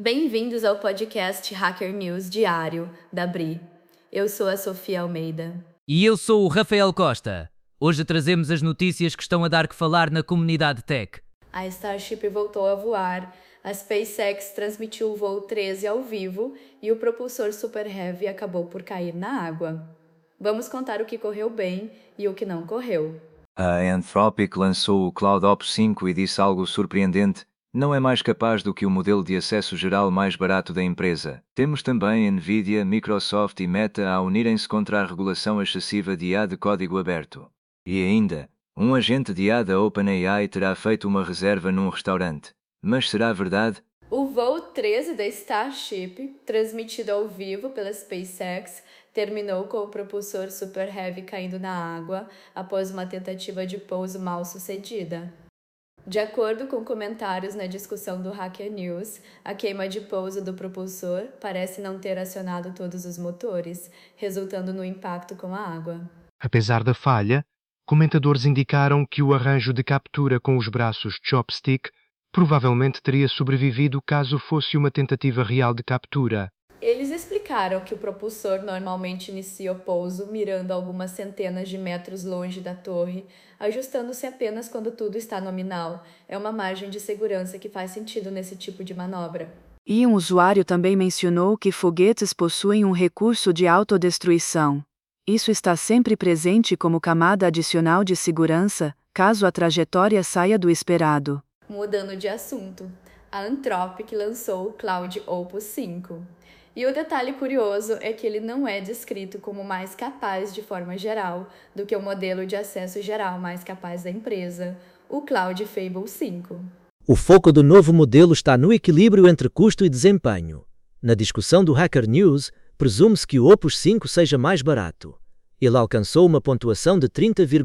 Bem-vindos ao podcast Hacker News Diário, da BRI. Eu sou a Sofia Almeida. E eu sou o Rafael Costa. Hoje trazemos as notícias que estão a dar que falar na comunidade tech. A Starship voltou a voar, a SpaceX transmitiu o voo 13 ao vivo e o propulsor Super Heavy acabou por cair na água. Vamos contar o que correu bem e o que não correu. A Anthropic lançou o CloudOps 5 e disse algo surpreendente: não é mais capaz do que o modelo de acesso geral mais barato da empresa. Temos também Nvidia, Microsoft e Meta a unirem-se contra a regulação excessiva de IA de código aberto. E ainda, um agente de IA da OpenAI terá feito uma reserva num restaurante. Mas será verdade? O voo 13 da Starship, transmitido ao vivo pela SpaceX, terminou com o propulsor Super Heavy caindo na água após uma tentativa de pouso mal sucedida. De acordo com comentários na discussão do Hacker News, a queima de pouso do propulsor parece não ter acionado todos os motores, resultando no impacto com a água. Apesar da falha, comentadores indicaram que o arranjo de captura com os braços chopstick provavelmente teria sobrevivido caso fosse uma tentativa real de captura. Eles explicaram que o propulsor normalmente inicia o pouso mirando algumas centenas de metros longe da torre, ajustando-se apenas quando tudo está nominal. É uma margem de segurança que faz sentido nesse tipo de manobra. E um usuário também mencionou que foguetes possuem um recurso de autodestruição. Isso está sempre presente como camada adicional de segurança, caso a trajetória saia do esperado. Mudando de assunto, a Anthropic lançou o CloudOps 5. E o detalhe curioso é que ele não é descrito como mais capaz de forma geral do que o modelo de acesso geral mais capaz da empresa, o Cloud Fable 5. O foco do novo modelo está no equilíbrio entre custo e desempenho. Na discussão do Hacker News, presume-se que o Opus 5 seja mais barato. Ele alcançou uma pontuação de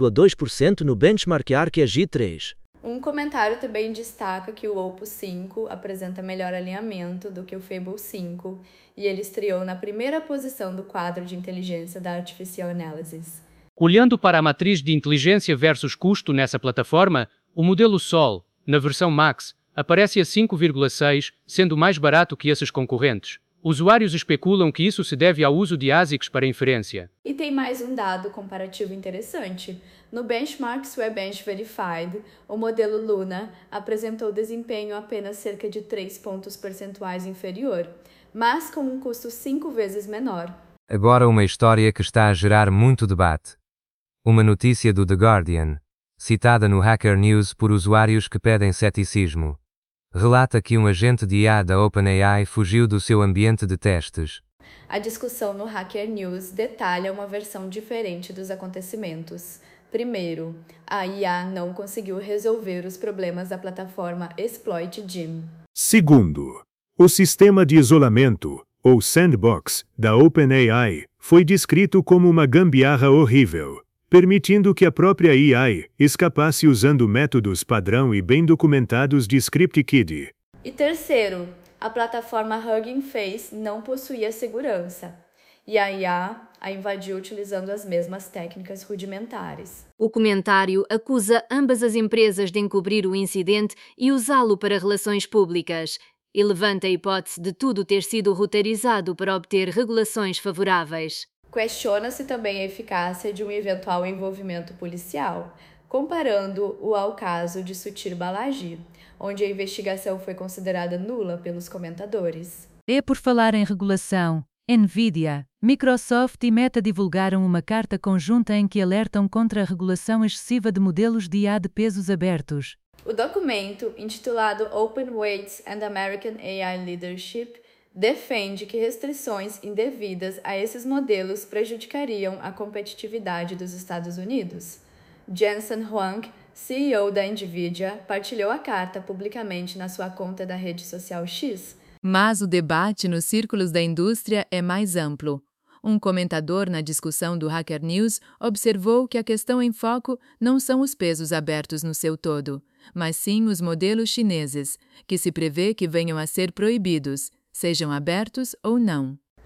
30,2% no benchmark ARC-AGI 3. Um comentário também destaca que o Opus 5 apresenta melhor alinhamento do que o Fable 5 e ele estreou na primeira posição do quadro de inteligência da Artificial Analysis. Olhando para a matriz de inteligência versus custo nessa plataforma, o modelo Sol, na versão Max, aparece a 5,6, sendo mais barato que esses concorrentes. Usuários especulam que isso se deve ao uso de ASICs para inferência. E tem mais um dado comparativo interessante. No Benchmarks Web Verified, o modelo Luna apresentou desempenho apenas cerca de 3 pontos percentuais inferior, mas com um custo 5 vezes menor. Agora uma história que está a gerar muito debate. Uma notícia do The Guardian, citada no Hacker News por usuários que pedem ceticismo, relata que um agente de IA da OpenAI fugiu do seu ambiente de testes. A discussão no Hacker News detalha uma versão diferente dos acontecimentos. Primeiro, a IA não conseguiu resolver os problemas da plataforma Exploit Gym. Segundo, o sistema de isolamento, ou sandbox, da OpenAI foi descrito como uma gambiarra horrível, permitindo que a própria AI escapasse usando métodos padrão e bem documentados de ScriptKidd. E terceiro, a plataforma Hugging Face não possuía segurança, e a IA a invadiu utilizando as mesmas técnicas rudimentares. O comentário acusa ambas as empresas de encobrir o incidente e usá-lo para relações públicas, e levanta a hipótese de tudo ter sido roteirizado para obter regulações favoráveis. Questiona-se também a eficácia de um eventual envolvimento policial, comparando-o ao caso de Sutir Balaji, onde a investigação foi considerada nula pelos comentadores. E por falar em regulação, Nvidia, Microsoft e Meta divulgaram uma carta conjunta em que alertam contra a regulação excessiva de modelos de IA de pesos abertos. O documento, intitulado Open Weights and American AI Leadership, defende que restrições indevidas a esses modelos prejudicariam a competitividade dos Estados Unidos. Jensen Huang, CEO da Nvidia, partilhou a carta publicamente na sua conta da rede social X. Mas o debate nos círculos da indústria é mais amplo. Um comentador na discussão do Hacker News observou que a questão em foco não são os pesos abertos no seu todo, mas sim os modelos chineses, que se prevê que venham a ser proibidos, sejam abertos ou não.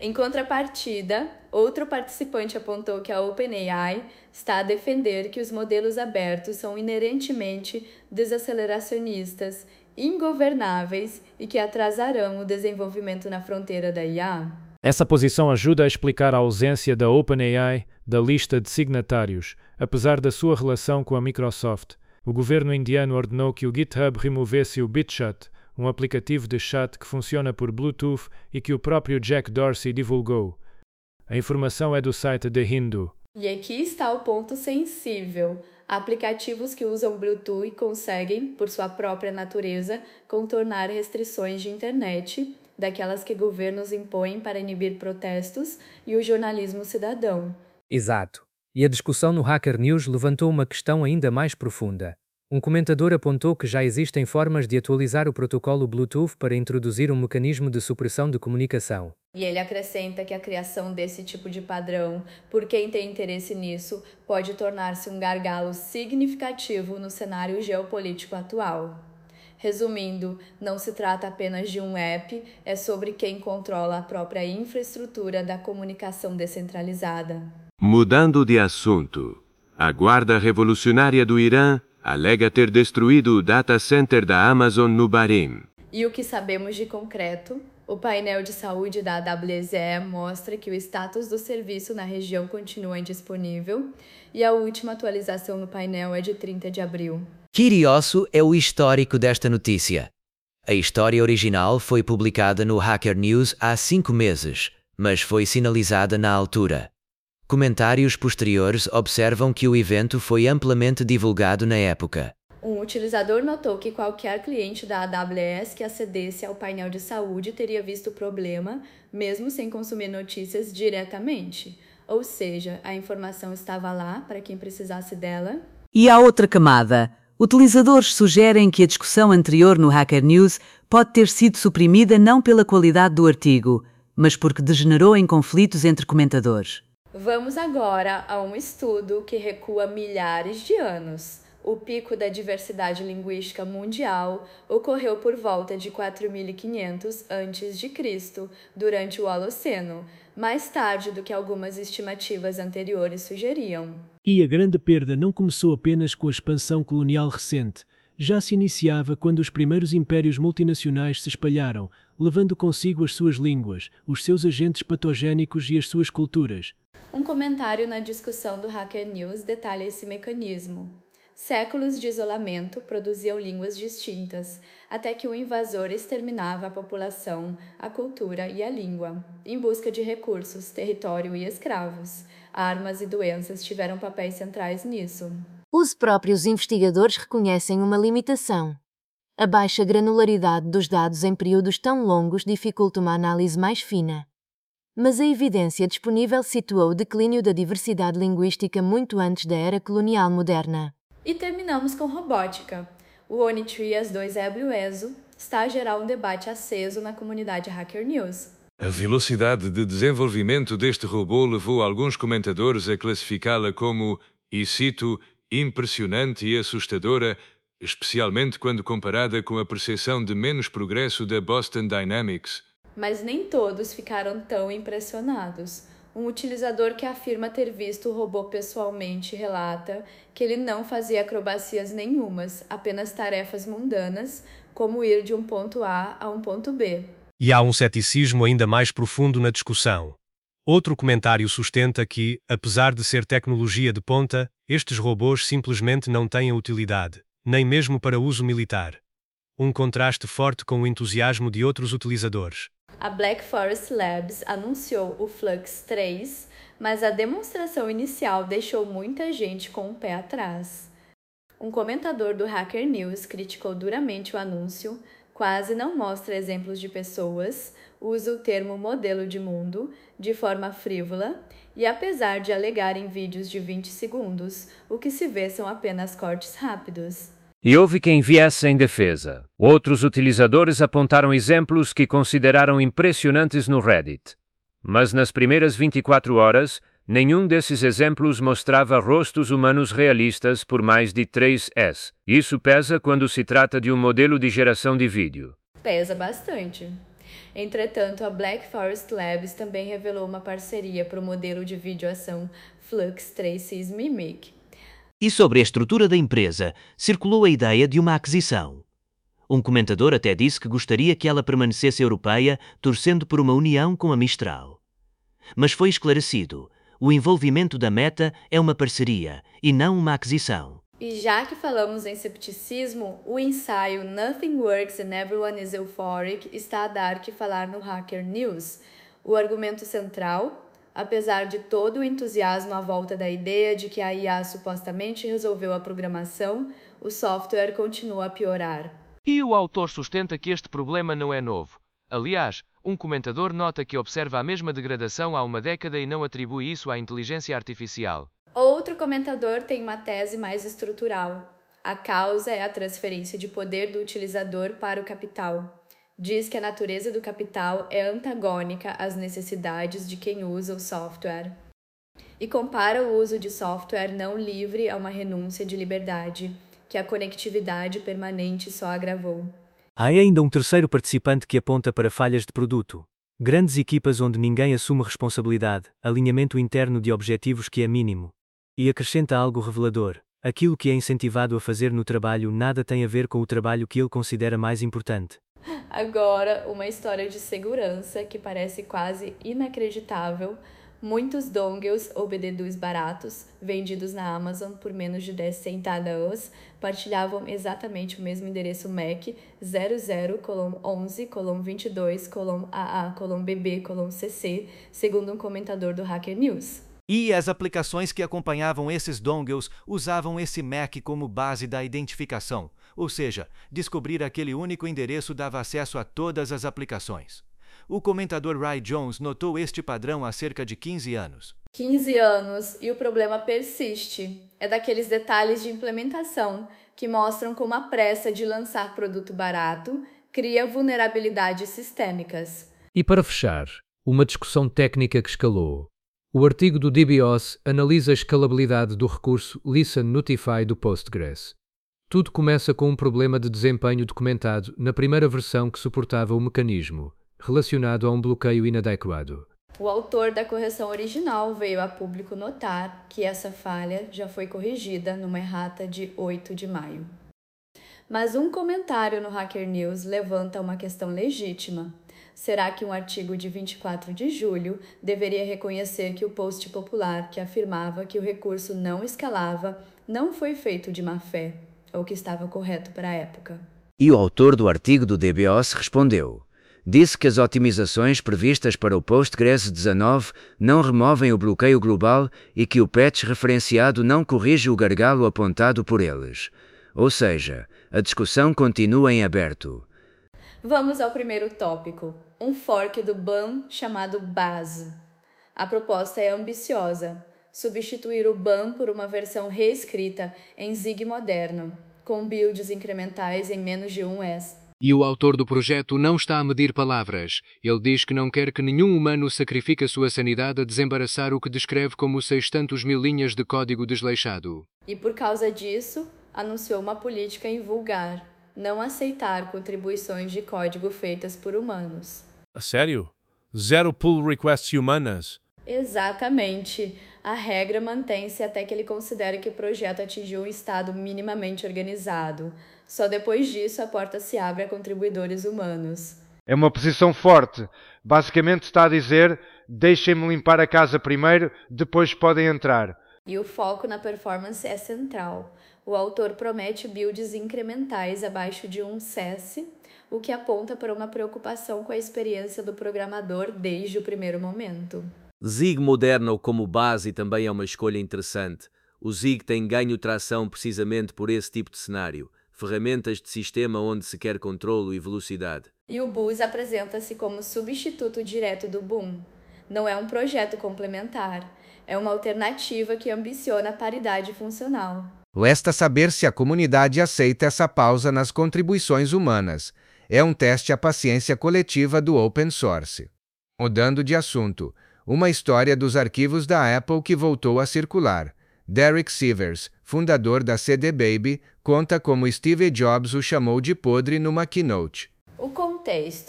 Em contrapartida, outro participante apontou que a OpenAI está a defender que os modelos abertos são inerentemente desaceleracionistas, ingovernáveis e que atrasarão o desenvolvimento na fronteira da IA. Essa posição ajuda a explicar a ausência da OpenAI da lista de signatários, apesar da sua relação com a Microsoft. O governo indiano ordenou que o GitHub removesse o BitChat, um aplicativo de chat que funciona por Bluetooth e que o próprio Jack Dorsey divulgou. A informação é do site The Hindu. E aqui está o ponto sensível. Aplicativos que usam Bluetooth conseguem, por sua própria natureza, contornar restrições de internet, daquelas que governos impõem para inibir protestos e o jornalismo cidadão. Exato. E a discussão no Hacker News levantou uma questão ainda mais profunda. Um comentador apontou que já existem formas de atualizar o protocolo Bluetooth para introduzir um mecanismo de supressão de comunicação. E ele acrescenta que a criação desse tipo de padrão, por quem tem interesse nisso, pode tornar-se um gargalo significativo no cenário geopolítico atual. Resumindo, não se trata apenas de um app, é sobre quem controla a própria infraestrutura da comunicação descentralizada. Mudando de assunto, a Guarda Revolucionária do Irã alega ter destruído o data center da Amazon no Bahrein. E o que sabemos de concreto? O painel de saúde da AWS mostra que o status do serviço na região continua indisponível e a última atualização no painel é de 30 de abril. Curioso é o histórico desta notícia. A história original foi publicada no Hacker News há 5 meses, mas foi sinalizada na altura. Comentários posteriores observam que o evento foi amplamente divulgado na época. Um utilizador notou que qualquer cliente da AWS que acedesse ao painel de saúde teria visto o problema, mesmo sem consumir notícias diretamente. Ou seja, a informação estava lá para quem precisasse dela. E há outra camada. Utilizadores sugerem que a discussão anterior no Hacker News pode ter sido suprimida não pela qualidade do artigo, mas porque degenerou em conflitos entre comentadores. Vamos agora a um estudo que recua milhares de anos. O pico da diversidade linguística mundial ocorreu por volta de 4.500 a.C., durante o Holoceno, mais tarde do que algumas estimativas anteriores sugeriam. E a grande perda não começou apenas com a expansão colonial recente. Já se iniciava quando os primeiros impérios multinacionais se espalharam, levando consigo as suas línguas, os seus agentes patogénicos e as suas culturas. Um comentário na discussão do Hacker News detalha esse mecanismo. Séculos de isolamento produziam línguas distintas, até que o invasor exterminava a população, a cultura e a língua, em busca de recursos, território e escravos. Armas e doenças tiveram papéis centrais nisso. Os próprios investigadores reconhecem uma limitação. A baixa granularidade dos dados em períodos tão longos dificulta uma análise mais fina. Mas a evidência disponível situa o declínio da diversidade linguística muito antes da era colonial moderna. E terminamos com robótica. O Oni-Tree AS2 está a gerar um debate aceso na comunidade Hacker News. A velocidade de desenvolvimento deste robô levou alguns comentadores a classificá-la como, e cito, impressionante e assustadora, especialmente quando comparada com a percepção de menos progresso da Boston Dynamics. Mas nem todos ficaram tão impressionados. Um utilizador que afirma ter visto o robô pessoalmente relata que ele não fazia acrobacias nenhumas, apenas tarefas mundanas, como ir de um ponto A a um ponto B. E há um ceticismo ainda mais profundo na discussão. Outro comentário sustenta que, apesar de ser tecnologia de ponta, estes robôs simplesmente não têm utilidade, nem mesmo para uso militar. Um contraste forte com o entusiasmo de outros utilizadores. A Black Forest Labs anunciou o Flux 3, mas a demonstração inicial deixou muita gente com o pé atrás. Um comentador do Hacker News criticou duramente o anúncio, quase não mostra exemplos de pessoas, usa o termo modelo de mundo de forma frívola e, apesar de alegar em vídeos de 20 segundos, o que se vê são apenas cortes rápidos. E houve quem viesse em defesa. Outros utilizadores apontaram exemplos que consideraram impressionantes no Reddit. Mas nas primeiras 24 horas, nenhum desses exemplos mostrava rostos humanos realistas por mais de 3S. Isso pesa quando se trata de um modelo de geração de vídeo. Pesa bastante. Entretanto, a Black Forest Labs também revelou uma parceria para o modelo de videoação Flux Traces Mimic. E sobre a estrutura da empresa, circulou a ideia de uma aquisição. Um comentador até disse que gostaria que ela permanecesse europeia, torcendo por uma união com a Mistral. Mas foi esclarecido, o envolvimento da Meta é uma parceria e não uma aquisição. E já que falamos em cepticismo, o ensaio Nothing Works and Everyone is Euphoric está a dar que falar no Hacker News. O argumento central, apesar de todo o entusiasmo à volta da ideia de que a IA supostamente resolveu a programação, o software continua a piorar. E o autor sustenta que este problema não é novo. Aliás, um comentador nota que observa a mesma degradação há uma década e não atribui isso à inteligência artificial. Outro comentador tem uma tese mais estrutural. A causa é a transferência de poder do utilizador para o capital. Diz que a natureza do capital é antagônica às necessidades de quem usa o software. E compara o uso de software não livre a uma renúncia de liberdade, que a conectividade permanente só agravou. Há ainda um terceiro participante que aponta para falhas de produto. Grandes equipas onde ninguém assume responsabilidade, alinhamento interno de objetivos que é mínimo. E acrescenta algo revelador. Aquilo que é incentivado a fazer no trabalho nada tem a ver com o trabalho que ele considera mais importante. Agora, uma história de segurança que parece quase inacreditável. Muitos dongles ou BD2 baratos, vendidos na Amazon por menos de 10 centavos, partilhavam exatamente o mesmo endereço MAC 00:11:22:AA:BB:CC, segundo um comentador do Hacker News. E as aplicações que acompanhavam esses dongles usavam esse MAC como base da identificação, ou seja, descobrir aquele único endereço dava acesso a todas as aplicações. O comentador Ray Jones notou este padrão há cerca de 15 anos. 15 anos e o problema persiste. É daqueles detalhes de implementação que mostram como a pressa de lançar produto barato cria vulnerabilidades sistêmicas. E para fechar, uma discussão técnica que escalou. O artigo do DBoS analisa a escalabilidade do recurso Listen Notify do Postgres. Tudo começa com um problema de desempenho documentado na primeira versão que suportava o mecanismo, relacionado a um bloqueio inadequado. O autor da correção original veio a público notar que essa falha já foi corrigida numa errata de 8 de maio. Mas um comentário no Hacker News levanta uma questão legítima. Será que um artigo de 24 de julho deveria reconhecer que o post popular que afirmava que o recurso não escalava não foi feito de má fé, ou que estava correto para a época? E o autor do artigo do DBoS respondeu. Disse que as otimizações previstas para o Postgres 19 não removem o bloqueio global e que o patch referenciado não corrige o gargalo apontado por eles. Ou seja, a discussão continua em aberto. Vamos ao primeiro tópico, um fork do BAM chamado Base. A proposta é ambiciosa, substituir o BAM por uma versão reescrita em Zig moderno, com builds incrementais em menos de 1S. E o autor do projeto não está a medir palavras. Ele diz que não quer que nenhum humano sacrifique a sua sanidade a desembaraçar o que descreve como 600 mil linhas de código desleixado. E por causa disso, anunciou uma política invulgar, não aceitar contribuições de código feitas por humanos. Sério? Zero pull requests humanas? Exatamente. A regra mantém-se até que ele considere que o projeto atingiu um estado minimamente organizado. Só depois disso a porta se abre a contribuidores humanos. É uma posição forte. Basicamente está a dizer, deixem-me limpar a casa primeiro, depois podem entrar. E o foco na performance é central. O autor promete builds incrementais abaixo de 1 CS, o que aponta para uma preocupação com a experiência do programador desde o primeiro momento. Zig moderno como base também é uma escolha interessante. O Zig tem ganho tração precisamente por esse tipo de cenário. Ferramentas de sistema onde se quer controlo e velocidade. E o Booz apresenta-se como substituto direto do Boom. Não é um projeto complementar, é uma alternativa que ambiciona a paridade funcional. Resta saber se a comunidade aceita essa pausa nas contribuições humanas. É um teste à paciência coletiva do open source. Mudando de assunto, uma história dos arquivos da Apple que voltou a circular. Derek Sivers, fundador da CD Baby, conta como Steve Jobs o chamou de podre numa keynote. O contexto.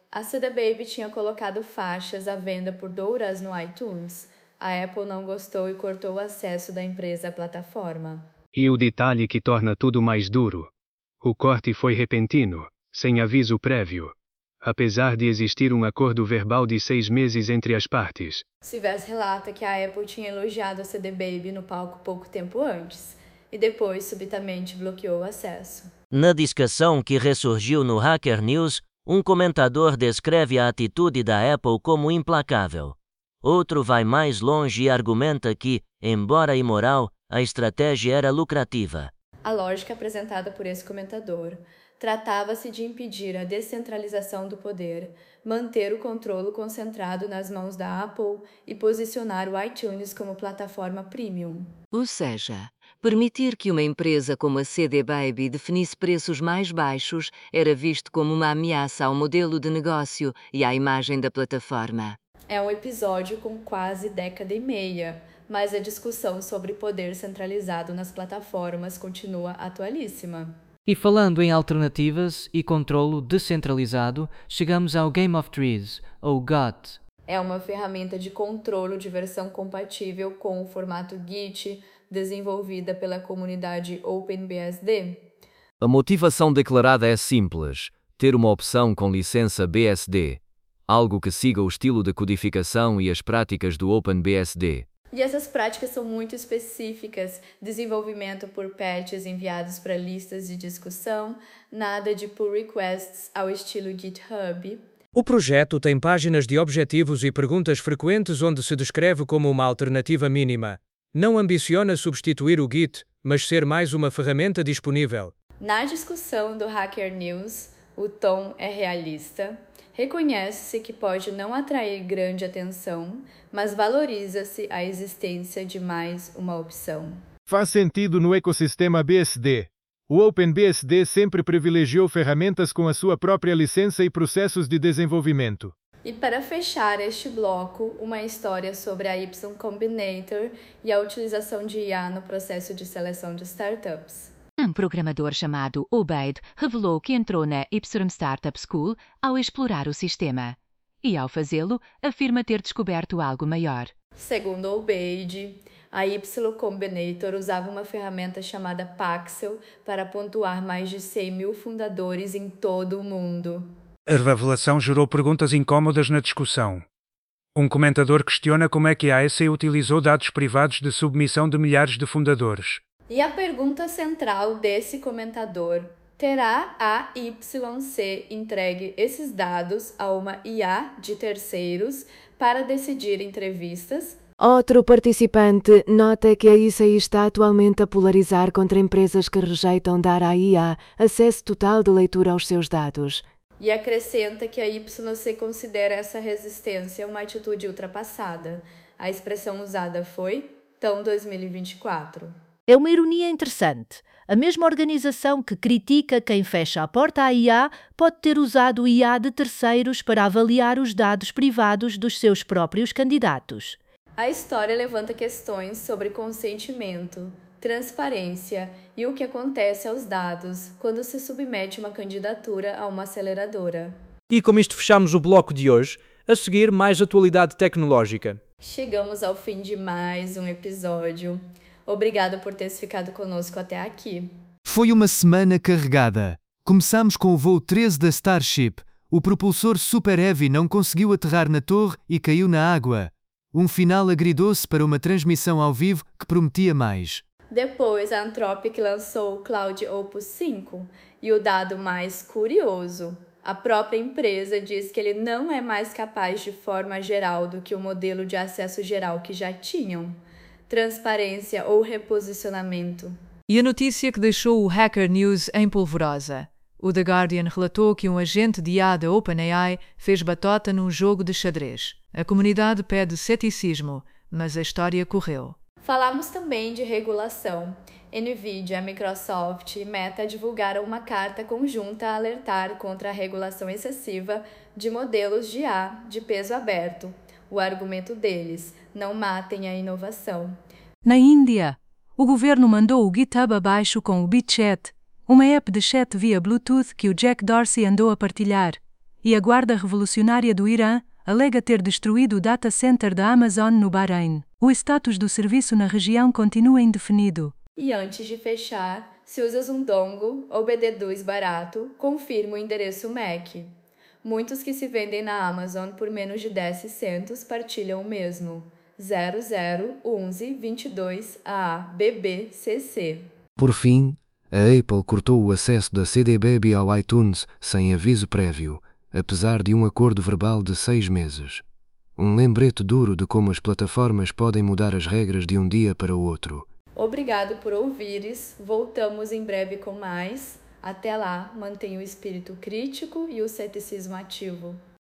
A CD Baby tinha colocado faixas à venda por $2 no iTunes. A Apple não gostou e cortou o acesso da empresa à plataforma. E o detalhe que torna tudo mais duro: o corte foi repentino, sem aviso prévio. Apesar de existir um acordo verbal de 6 meses entre as partes. Sivers relata que a Apple tinha elogiado a CD Baby no palco pouco tempo antes, e depois subitamente bloqueou o acesso. Na discussão que ressurgiu no Hacker News, um comentador descreve a atitude da Apple como implacável. Outro vai mais longe e argumenta que, embora imoral, a estratégia era lucrativa. A lógica apresentada por esse comentador tratava-se de impedir a descentralização do poder, manter o controle concentrado nas mãos da Apple e posicionar o iTunes como plataforma premium. Ou seja, permitir que uma empresa como a CD Baby definisse preços mais baixos era visto como uma ameaça ao modelo de negócio e à imagem da plataforma. É um episódio com quase década e meia, mas a discussão sobre poder centralizado nas plataformas continua atualíssima. E falando em alternativas e controlo descentralizado, chegamos ao Game of Trees, ou GOT. É uma ferramenta de controlo de versão compatível com o formato Git, desenvolvida pela comunidade OpenBSD. A motivação declarada é simples: ter uma opção com licença BSD, algo que siga o estilo de codificação e as práticas do OpenBSD. E essas práticas são muito específicas: desenvolvimento por patches enviados para listas de discussão, nada de pull requests ao estilo GitHub. O projeto tem páginas de objetivos e perguntas frequentes onde se descreve como uma alternativa mínima. Não ambiciona substituir o Git, mas ser mais uma ferramenta disponível. Na discussão do Hacker News, o tom é realista. Reconhece-se que pode não atrair grande atenção, mas valoriza-se a existência de mais uma opção. Faz sentido no ecossistema BSD. O OpenBSD sempre privilegiou ferramentas com a sua própria licença e processos de desenvolvimento. E para fechar este bloco, uma história sobre a Y Combinator e a utilização de IA no processo de seleção de startups. Um programador chamado Obeid revelou que entrou na Y Startup School ao explorar o sistema. E ao fazê-lo, afirma ter descoberto algo maior. Segundo Obeid, a Y Combinator usava uma ferramenta chamada Paxel para pontuar mais de 100 mil fundadores em todo o mundo. A revelação gerou perguntas incômodas na discussão. Um comentador questiona como é que a AEC utilizou dados privados de submissão de milhares de fundadores. E a pergunta central desse comentador: terá a YC entregue esses dados a uma IA de terceiros para decidir entrevistas? Outro participante nota que a ICI está atualmente a polarizar contra empresas que rejeitam dar à IA acesso total de leitura aos seus dados. E acrescenta que a YC considera essa resistência uma atitude ultrapassada. A expressão usada foi tão 2024. É uma ironia interessante. A mesma organização que critica quem fecha a porta à IA pode ter usado o IA de terceiros para avaliar os dados privados dos seus próprios candidatos. A história levanta questões sobre consentimento, transparência e o que acontece aos dados quando se submete uma candidatura a uma aceleradora. E com isto fechamos o bloco de hoje. A seguir, mais atualidade tecnológica. Chegamos ao fim de mais um episódio. Obrigada por ter ficado conosco até aqui. Foi uma semana carregada. Começamos com o voo 13 da Starship. O propulsor Super Heavy não conseguiu aterrar na torre e caiu na água. Um final agridoce para uma transmissão ao vivo que prometia mais. Depois, a Anthropic lançou o Cloud Opus 5. E o dado mais curioso: a própria empresa diz que ele não é mais capaz de forma geral do que o modelo de acesso geral que já tinham. Transparência ou reposicionamento. E a notícia que deixou o Hacker News em polvorosa. O The Guardian relatou que um agente de IA da OpenAI fez batota num jogo de xadrez. A comunidade pede ceticismo, mas a história correu. Falamos também de regulação. Nvidia, Microsoft e Meta divulgaram uma carta conjunta a alertar contra a regulação excessiva de modelos de IA de peso aberto. O argumento deles: não matem a inovação. Na Índia, o governo mandou o GitHub abaixo com o BitChat, uma app de chat via Bluetooth que o Jack Dorsey andou a partilhar. e a Guarda Revolucionária do Irã alega ter destruído o data center da Amazon no Bahrein. O status do serviço na região continua indefinido. E antes de fechar, se usas um dongle ou BD2 barato, confirma o endereço MAC. Muitos que se vendem na Amazon por menos de 10 centos partilham o mesmo. 001122ABBCC. Por fim, a Apple cortou o acesso da CD Baby ao iTunes sem aviso prévio, apesar de um acordo verbal de 6 meses. Um lembrete duro de como as plataformas podem mudar as regras de um dia para o outro. Obrigado por ouvires. Voltamos em breve com mais. Até lá, mantenha o espírito crítico e o ceticismo ativo.